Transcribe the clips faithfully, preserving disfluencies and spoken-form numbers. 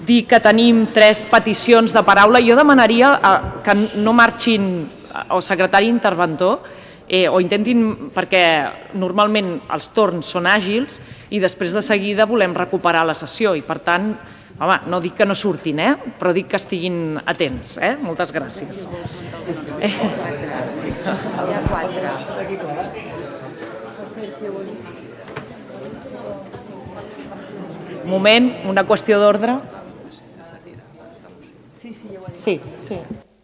dir que tenim tres peticions de paraula. Jo demanaria que no marxin el secretari interventor o intentin, perquè normalment els torns són àgils i després de seguida volem recuperar la sessió i per tant, home, no dic que no surtin, eh? Però dic que estiguin atents. Eh? Moltes gràcies. Hi ha quatre. Un moment, una qüestió d'ordre. Sí, sí.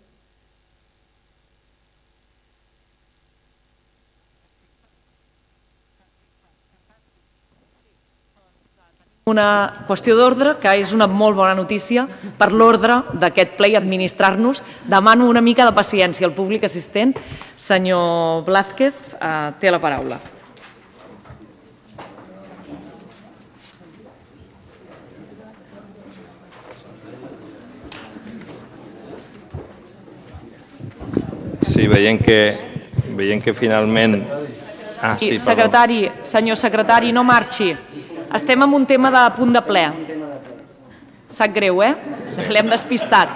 Una qüestió d'ordre, que és una molt bona notícia per l'ordre d'aquest ple i administrar-nos. Demano una mica de paciència al públic assistent. Senyor Blázquez, té la paraula. Sí, veient que, veient que finalment... Ah, sí, secretari, senyor secretari, no marxi. Estem en un tema de punt de ple. Sap greu, eh? L'hem despistat.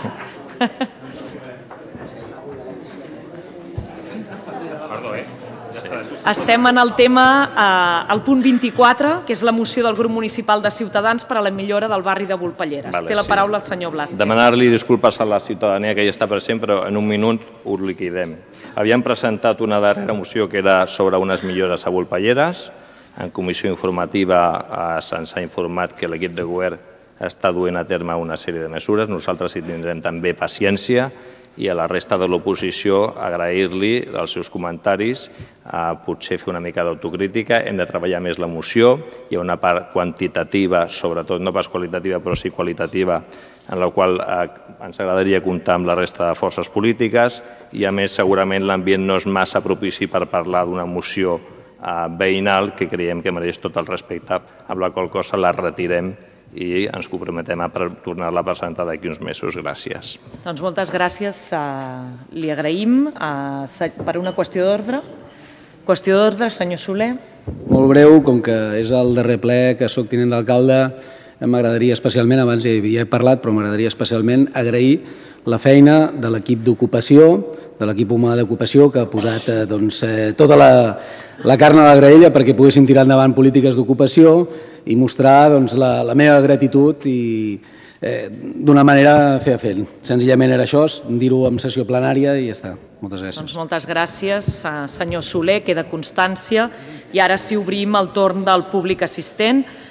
Perdó, eh? Estem en el tema, el punt vint-i-quatre, que és la moció del grup municipal de Ciutadans per a la millora del barri de Volpelleres. Té la paraula el senyor Blázquez. Demanar-li disculpes a la ciutadania que hi està present, però en un minut ho liquidem. Havíem presentat una darrera moció que era sobre unes millores a Volpelleres. En comissió informativa se'ns ha informat que l'equip de govern està duent a terme una sèrie de mesures. Nosaltres hi tindrem també paciència i a la resta de l'oposició agrair-li els seus comentaris, potser fer una mica d'autocrítica. Hem de treballar més la moció. Hi ha una part quantitativa, sobretot no pas qualitativa, però sí qualitativa, en la qual ens agradaria comptar amb la resta de forces polítiques i, a més, segurament l'ambient no és massa propici per parlar d'una moció veïnal que creiem que mereix tot el respecte, amb la qual cosa la retirem i ens comprometem a tornar-la a presentar d'aquí uns mesos. Gràcies. Doncs moltes gràcies. Li agraïm. Per una qüestió d'ordre. Qüestió d'ordre, senyor Soler. Molt breu, com que és el darrer ple que soc tinent d'alcalde, m'agradaria especialment, abans ja he parlat, però m'agradaria especialment agrair la feina de l'equip d'ocupació, de l'equip humà d'ocupació, que ha posat tota la carn a la graella perquè poguessin tirar endavant polítiques d'ocupació i mostrar la meva gratitud i d'una manera fefaent. Senzillament era això, dir-ho en sessió plenària i ja està. Moltes gràcies. Doncs moltes gràcies, senyor Soler, queda constància. I ara sí obrim el torn del públic assistent.